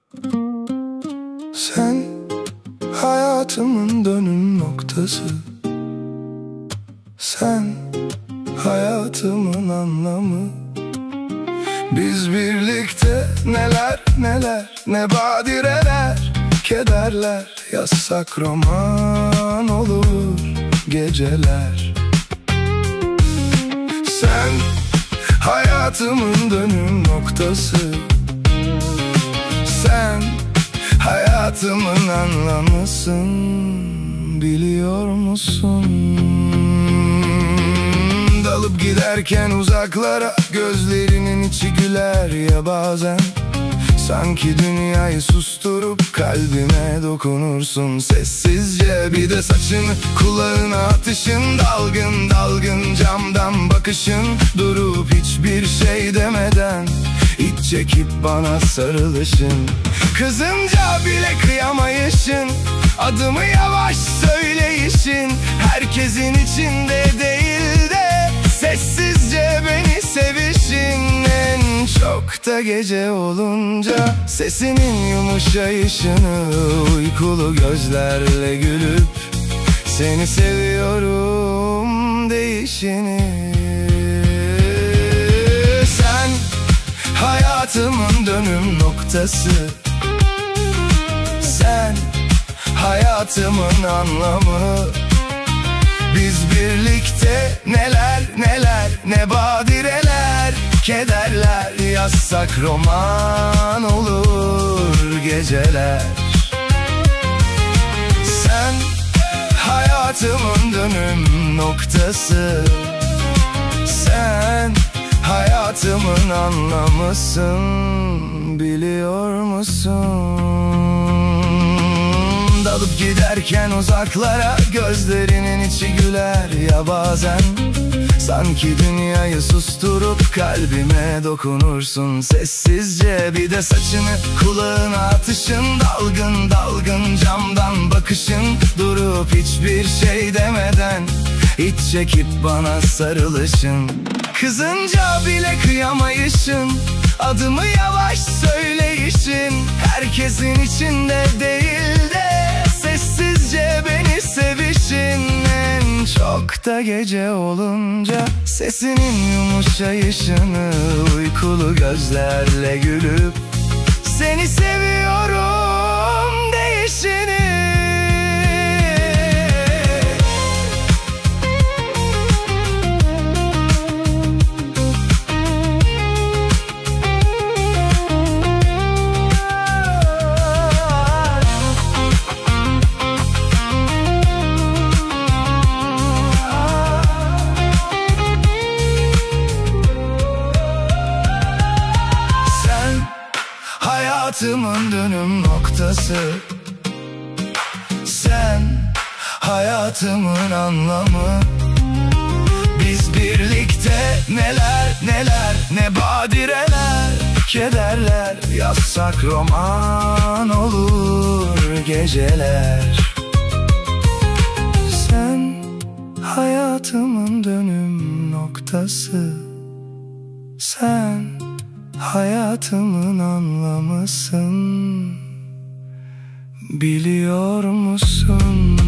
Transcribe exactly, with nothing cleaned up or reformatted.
Sen hayatımın dönüm noktası. Sen hayatımın anlamı. Biz birlikte neler neler, ne badireler, kederler, yazsak roman olur geceler. Sen hayatımın dönüm noktası. Sen hayatımın anlamısın, biliyor musun? Dalıp giderken uzaklara gözlerinin içi güler ya bazen. Sanki dünyayı susturup kalbime dokunursun sessizce. Bir de saçını kulağına atışın, dalgın dalgın camdan bakışın, durup hiçbir şey demeden iç çekip bana sarılışın. Kızınca bile kıyamayışın, adımı yavaş söyleyişin, herkesin içinde değil de sessizce beni sevişin. En çok da gece olunca sesinin yumuşayışını, uykulu gözlerle gülüp seni seviyorum deyişini. Sen hayatımın dönüm noktası. Sen hayatımın anlamı. Biz birlikte neler neler, ne badireler, kederler, yazsak roman olur geceler. Sen hayatımın dönüm noktası. Sen hayatımın anlamısın, biliyor musun? Dalıp giderken uzaklara gözlerinin içi güler ya bazen. Sanki dünyayı susturup kalbime dokunursun sessizce. Bir de saçını kulağına atışın, dalgın dalgın camdan bakışın, durup hiçbir şey demeden iç çekip bana sarılışın. Kızınca bile kıyamayışın, adımı yavaş söyleyişin, herkesin içinde değil de sessizce beni sevişin. En çok da gece olunca sesinin yumuşayışını, uykulu gözlerle gülüp seni seviyorum deyişini. Hayatımın dönüm noktası. Sen hayatımın anlamı. Biz birlikte neler neler, ne badireler, kederler, yazsak roman olur geceler. Sen hayatımın dönüm noktası. Sen hayatımın anlamısın, biliyor musun?